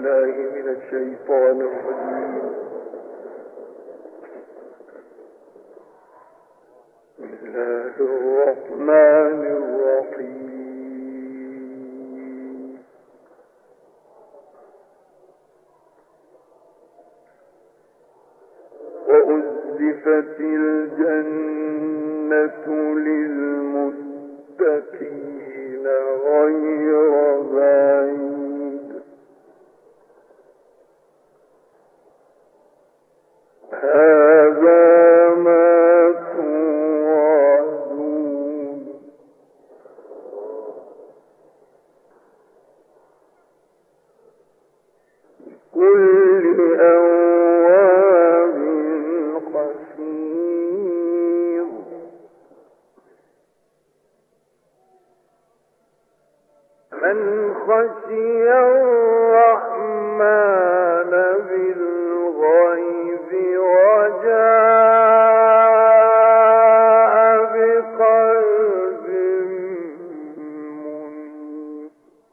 بالله من الشيطان الرجيم. بسم الله الرحمن الرحيم. وأزلفت الجنة للمتقين غير بعيد. هذا ما توعدون. كل أواب حفيظ. من خشي الرحمن بالغيب وجاء بقلب منيب.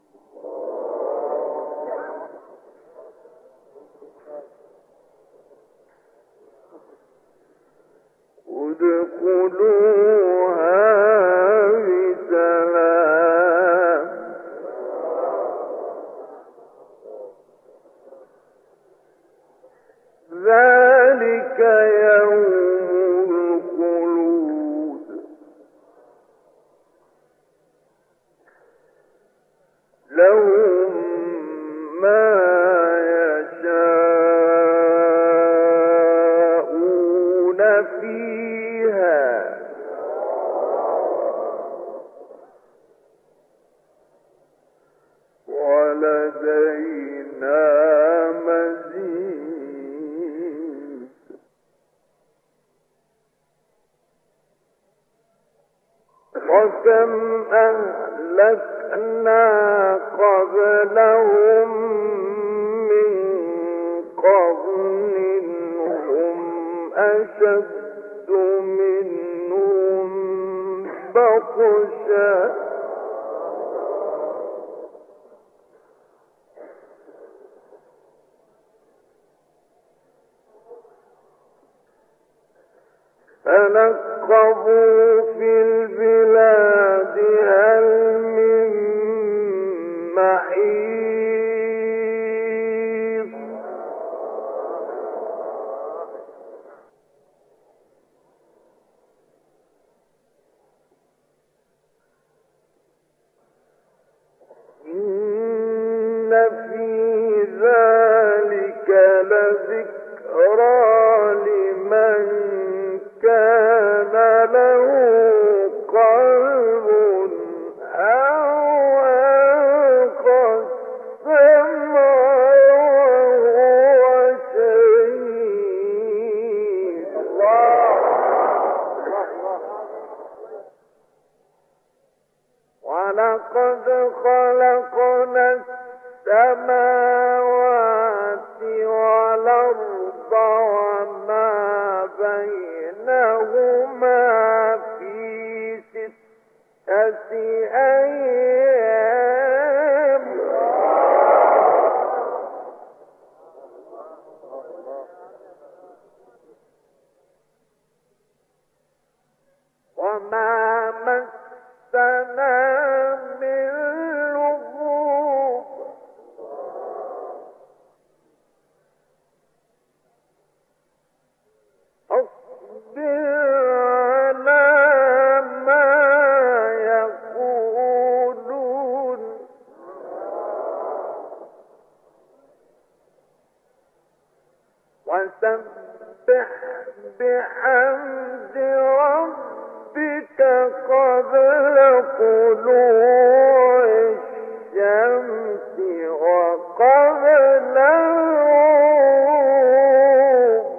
ادخلوها بسلام. ذلك يوم الخلود. لهم ما يشاءون فيها ولدينا مزيد. وكم أهلكنا قبلهم من قرن هم أشد منهم بطشا فنقبوا في البلاد هل من محيص. إن في ذلك لذكرى لمن كان له قلب أو ألقى السمع وهو شهيد. ولقد خلقنا السماوات والأرض وما بينهما في 6 أيام وما مسنا من لغوب. اصبر على ما يقولون وسبح بحمد ربك قبل طلوع الشمس وقبل الغروب.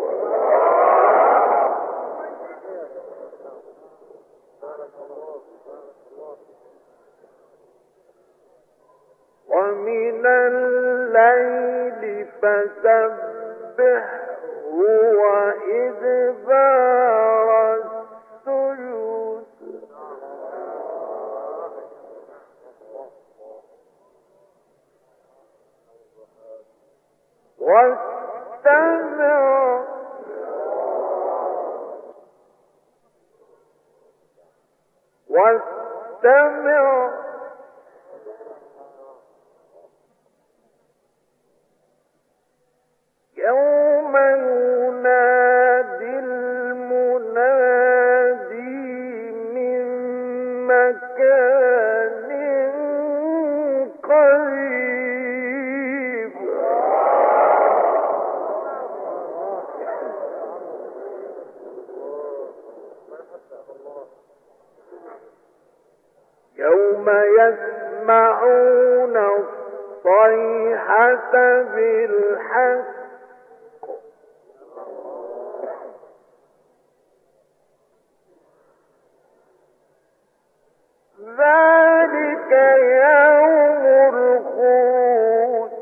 ومن الليل فسبحه وإدبار السجود. واستمع واستمع يوم ينادي المنادي من مكان قريب يوم يسمعون الصيحة بالحق ذلك يوم الخروج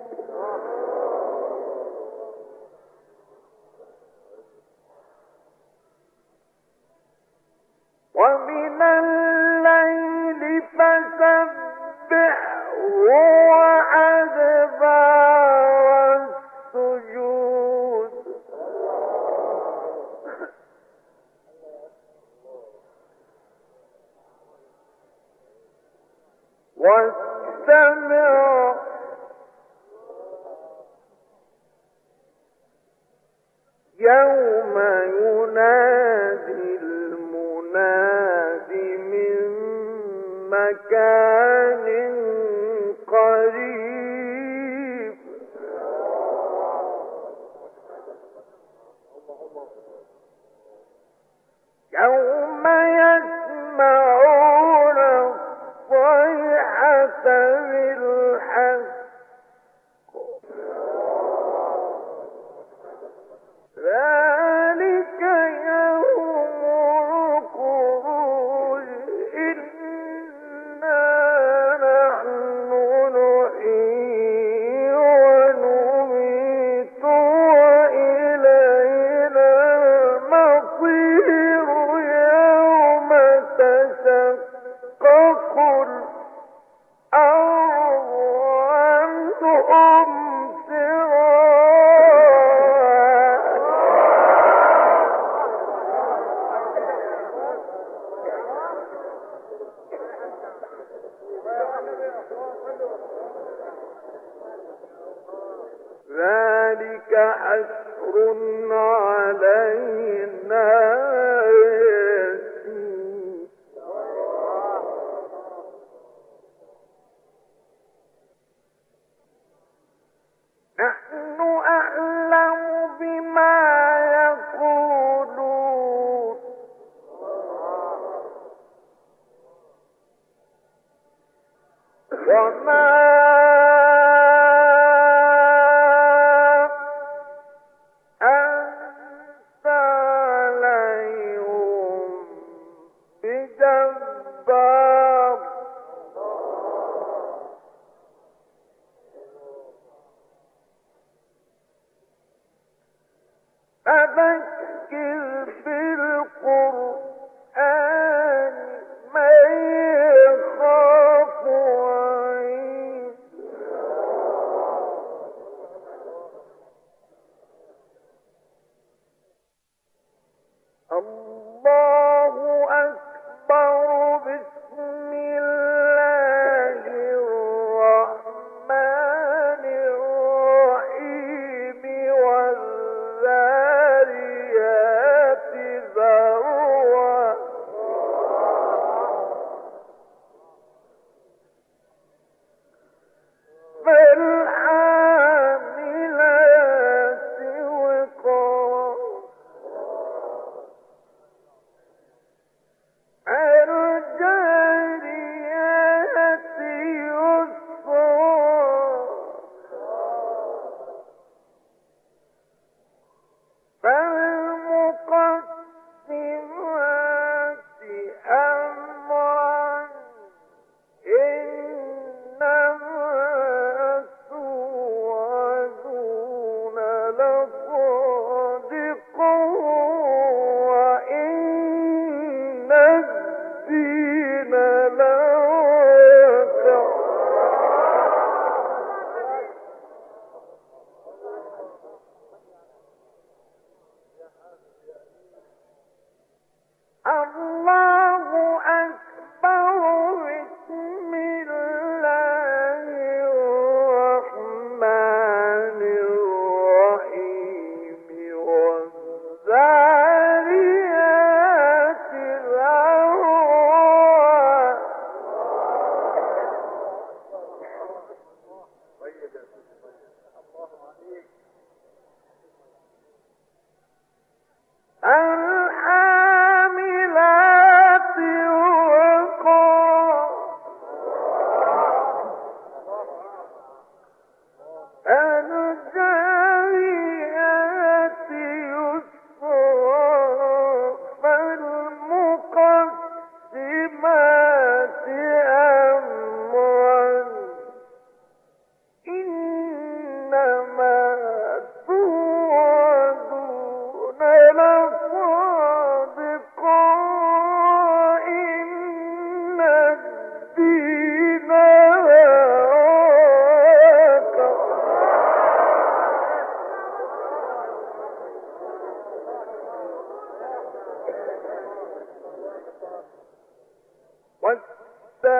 ومن الليل فسبحه وأدبار السجود واستمع يوم ينادي المنادي من مكان قريب يوم يسمعون الصيحة بالحق ذلك يوم الخروج إنا نحن نحيي ونميت وإلينا المصير يوم تشقق الأرض عنهم ذلك حشر علينا يسير نحن أعلم بما يقولون وما أنت عليهم بجبار فذكر بالقرآن من يخاف وعيد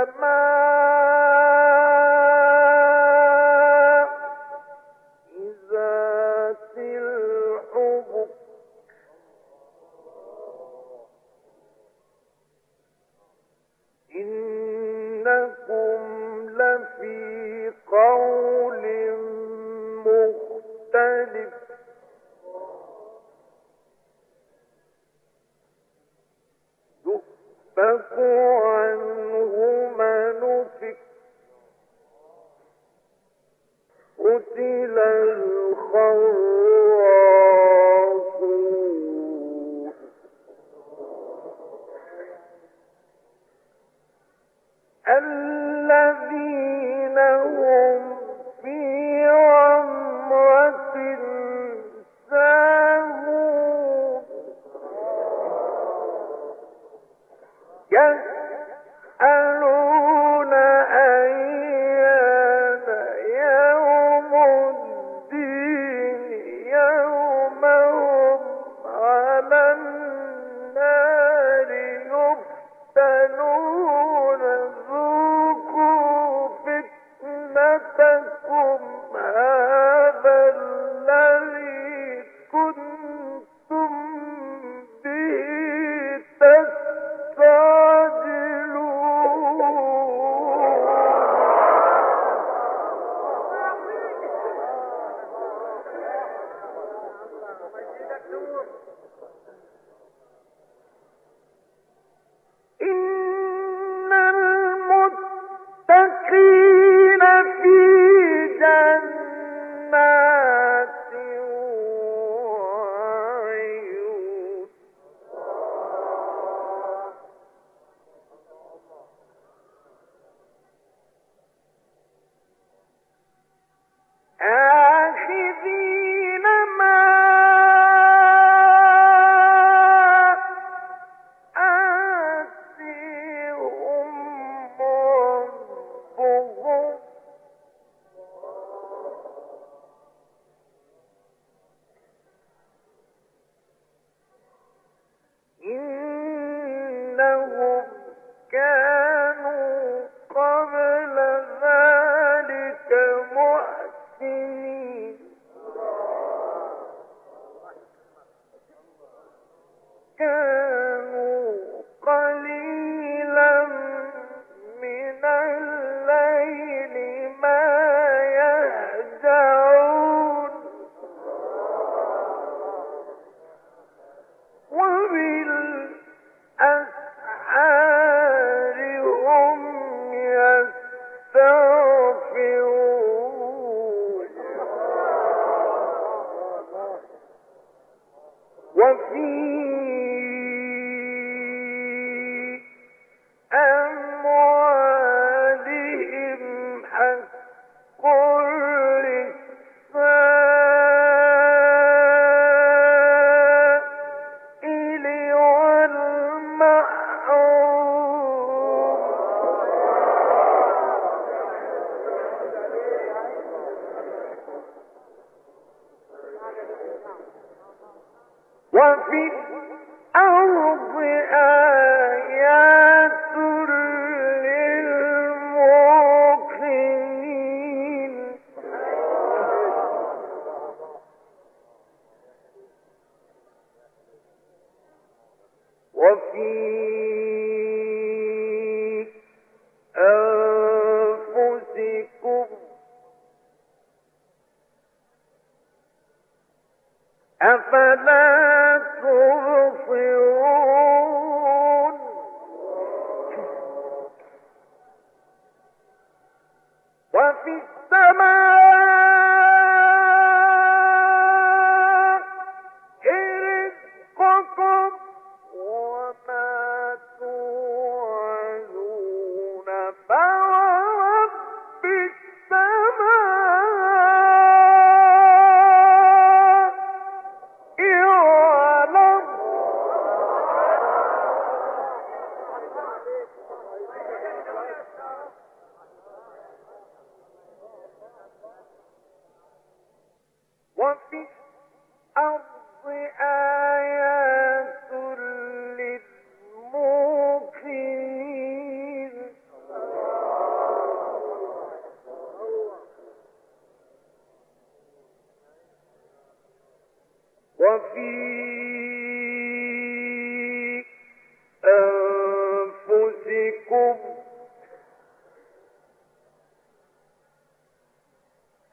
ذات الحبك إنكم لفي قول مختلف يؤفك عنه من أفك قتل الخراصون الذين هم في غمرة ساهون يسألون أيان يوم الدين يوم هم على النار يفتنون ذوقوا فتنتكم هذا الذي كنتم به إن المتقين في جنات وعيون آخذين ما آتيهم ربهم إنهم كانوا قبل ذلك محسنين كانوا قليلا من الليل ما يهجعون وبالأسحار هم يستغفرون وفي أموالهم حق للسائل والمحروم وفي الأرض آيات للموقنين وفي أنفسكم أفلا تبصرون وفي السماء رزقكم وما توعدون فورب السماء والأرض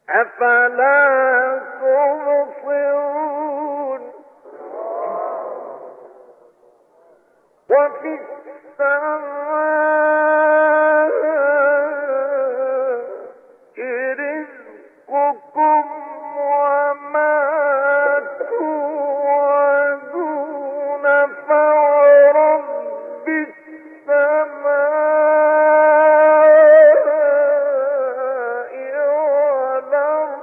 أفلا تبصرون وفي السماء رزقكم وما توعدون فورب السماء والأرض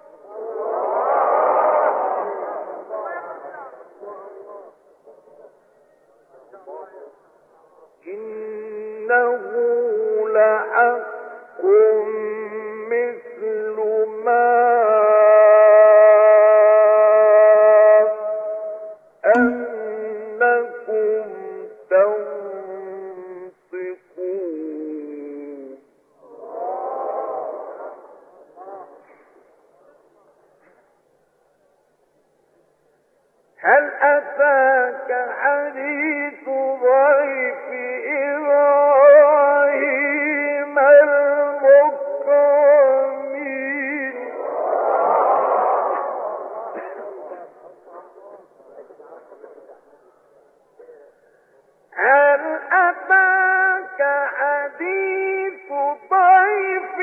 إنه لحق مثل ما أنكم تنطقون هل أتاك حديث ضيف إبراهيم المكرمين هل أتاك حديث ضيف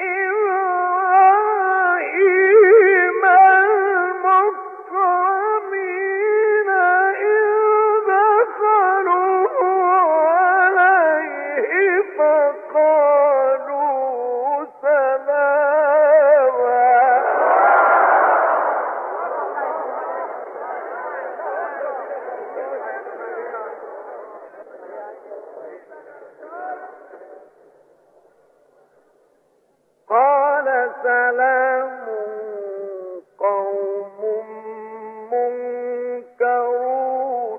إبراهيم المكرمين إذ دخلوا عليه فقالوا سلاما قال سلام قوم منكرون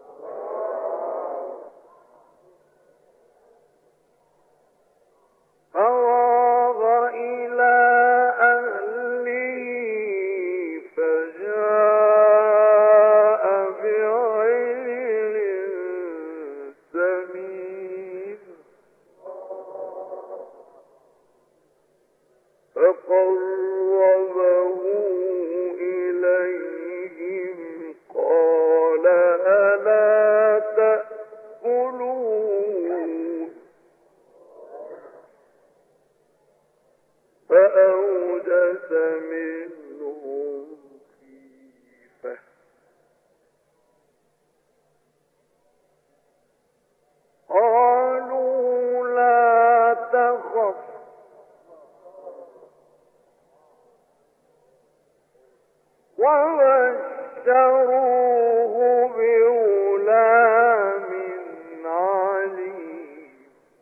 فراغ إلى أهله فجاء بعجل سمين فقربه إليهم قال ألا تأكلون فأوجس منهم خيفة قالوا لا تخف وبشروه بغلام عليم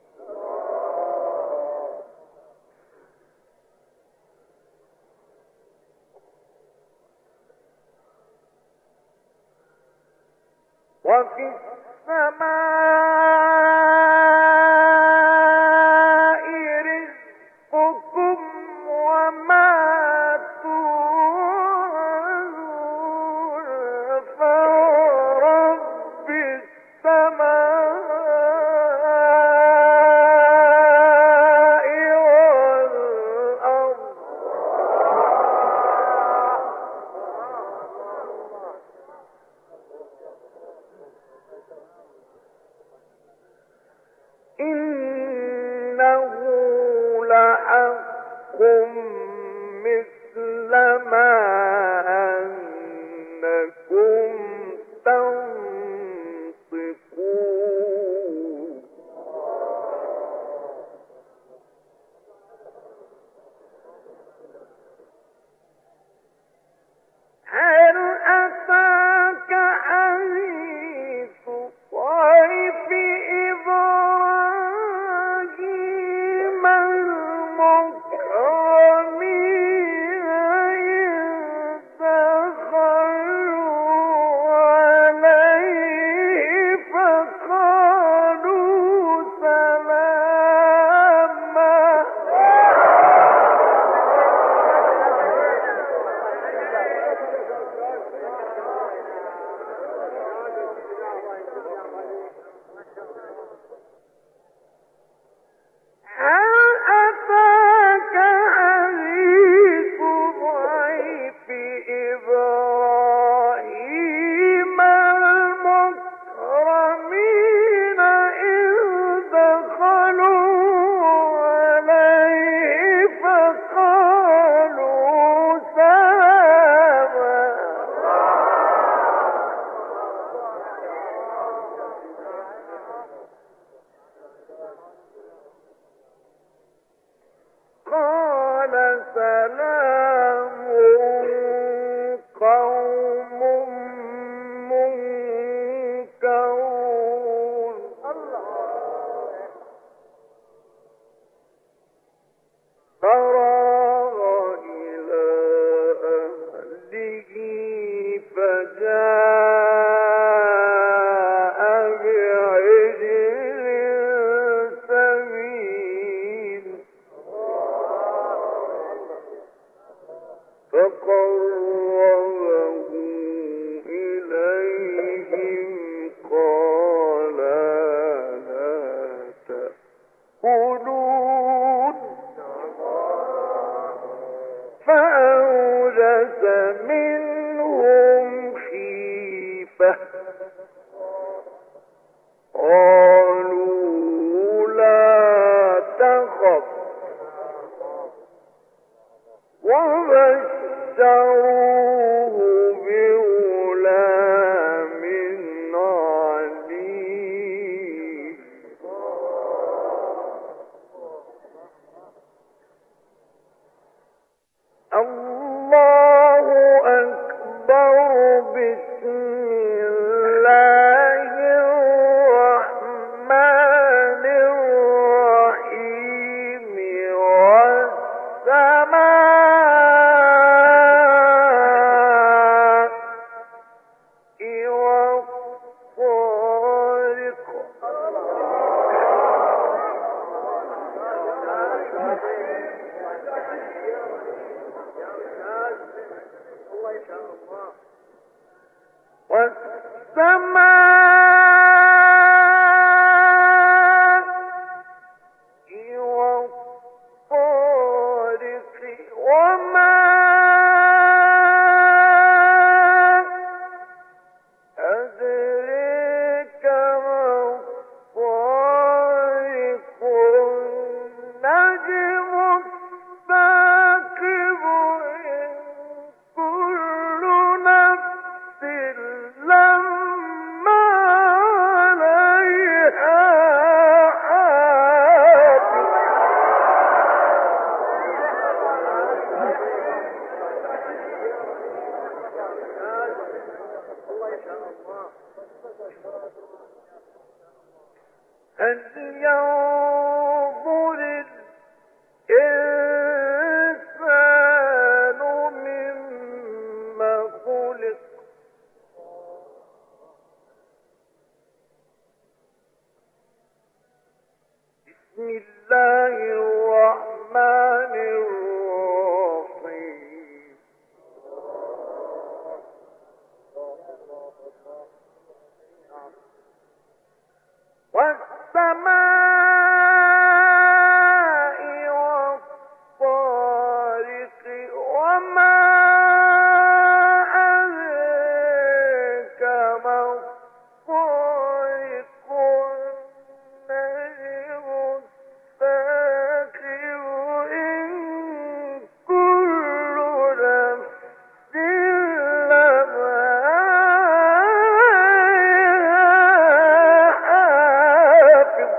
وفي السماء رزقكم وما توعدون فورب السماء والأرض إنه لحق مثل ما أنكم تنطقون هل أتاك حديث ضيف إبراهيم المكرمين والقمر وبشروه بغلام عليم الله أكبر. بسم الله الرحمن الرحيم. والسماء والطارق والسماء والطارق وما أدريك ما الطارق. النجم الثاقب. إن كل نفس لما عليها حافظ. هل ينظر الإنسان مما خلق. بسم الله الرحمن الرحيم. والسماء والطارق وما أدريك ما الطارق. النجم الثاقب. إن كل نفس لما حافظ.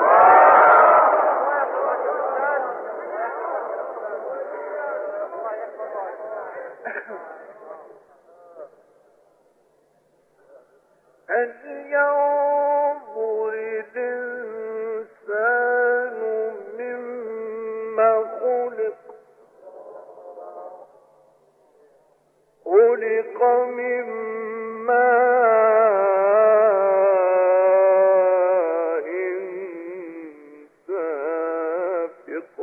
هل ينظر الإنسان مما خلق. خلق من ماء دافق.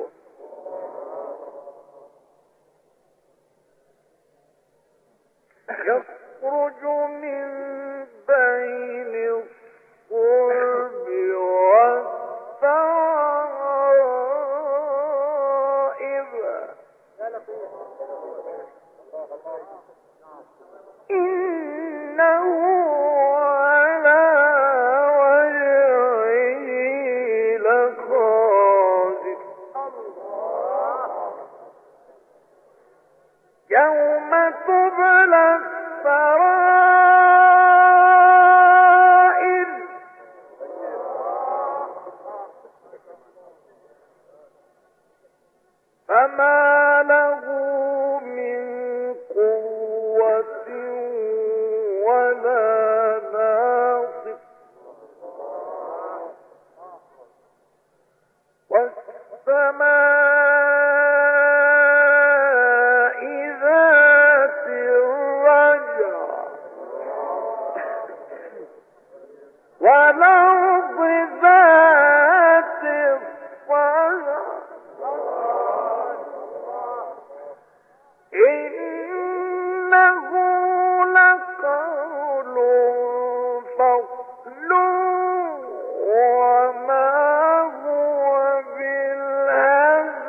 يخرج من بين الصلب والترائب. إنه على وجهه لقادر. يوم تبلى السرائر. فما له من قوة ولا ناصر. والسماء ذات الرجع. والأرض ذات الصدع. إنه لقول فصل وما هو بالهزل.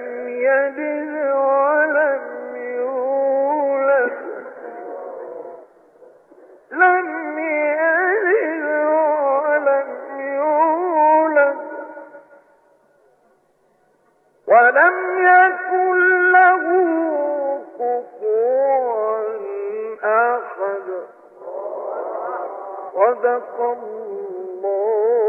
يلد ولم يولد لم يلد ولم يولد ولم يكن له كفوا أحد. صدق الله